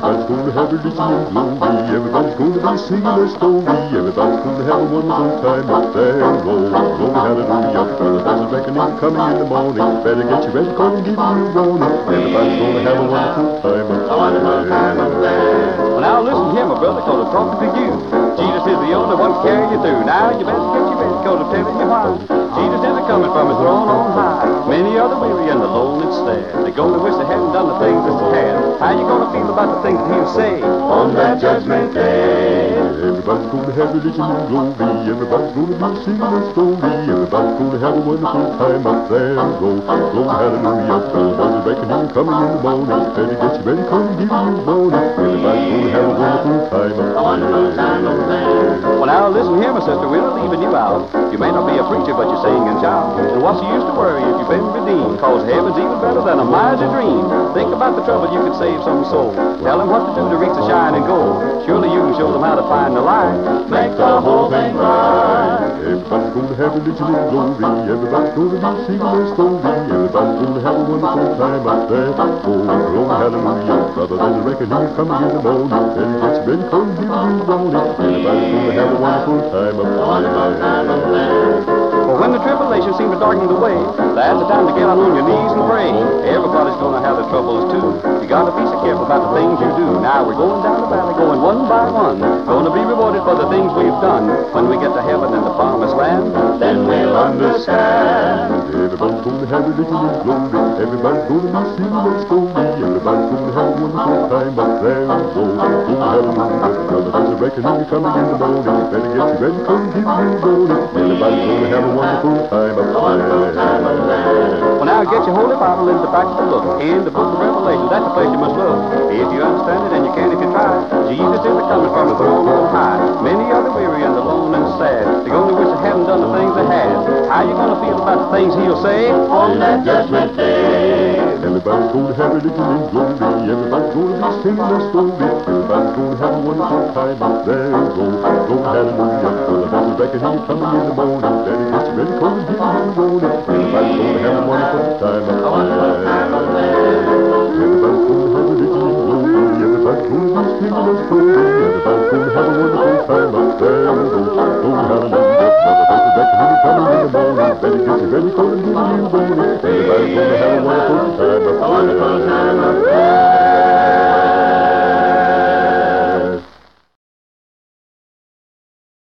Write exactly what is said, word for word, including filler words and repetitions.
Everybody's gonna have religion and glory. Everybody's gonna be singing their story. Everybody's gonna have a wonderful time up there. Roll, roll, hallelujah. Brother, there's a reckoning coming in the morning. Better get you ready, cause I'm giving you a warning. Everybody's gonna have a wonderful time up there. A wonderful time up there. Well, now listen here, my brother, cause I'm talking to you. Jesus is the only one to carry you through. Now you better get you ready, cause I'm telling you why. Jesus isn't coming from his throne on high. Many are the weary and the lone and sad. They're gonna wish they hadn't done the things that they had. How you gonna feel about the things that he'll say on that judgment day? Everybody's gonna have religion and glory. Everybody's gonna be singing their story. Everybody's gonna have a wonderful time up there. Roll, roll, hallelujah. Brother, there's a reckoning coming in the morning. Better get you ready, cause I'm giving you a warning. Everybody's gonna have a wonderful time up there. A wonderful time up there. Well, now listen here, my sister, we're not leaving you out. You may not be a preacher, but you sing and shout. And what's the use to worry if you've been redeemed? Cause heaven's even better than a mighty dream. Think about the trouble you could save some soul. Tell them what to do to reach the shining goal. Surely you can show them how to find the light. Make the whole thing right. Everybody's gonna have religion and glory. Everybody's gonna be singing their story. Everybody's gonna have a wonderful time up there. Oh, glory, hallelujah. Brother, there's a reckoning coming in the morning. Better get you ready, cause I'm giving you a warning. Everybody's gonna have a wonderful time up there. Well, when the tribulation seems to darken the way, that's the time to get on your knees and pray. Everybody's gonna have their troubles too. You gotta be so careful about the things you do. Now we're going down the valley, going one by one. Gonna be rewarded for the things we've done. When we get to heaven and the promised land, then we'll understand. Everybody's gonna have religion and glory. Everybody's gonna be singing their story. Everybody's gonna have a wonderful time up there. Oh, oh, hallelujah. Brother, there's a reckoning coming in the morning. Better get you ready, cause I'm giving you a warning. Everybody's gonna have a wonderful time up there. Well, now get your Holy Bible in the back of the book. In the book of Revelation, that's the place you must look. If you understand it, and you can if you try. Jesus is coming from the throne on high. Many are the weary and the lone and sad. They're gonna wish they hadn't done the things they had. How you gonna feel about the things he'll say on that judgment day? Everybody's gonna have religion and glory. Everybody's gonna be singing their story. Everybody's gonna have a wonderful time up there. Go, go, hallelujah. Brother, there's a reckoning coming in the morning. Better get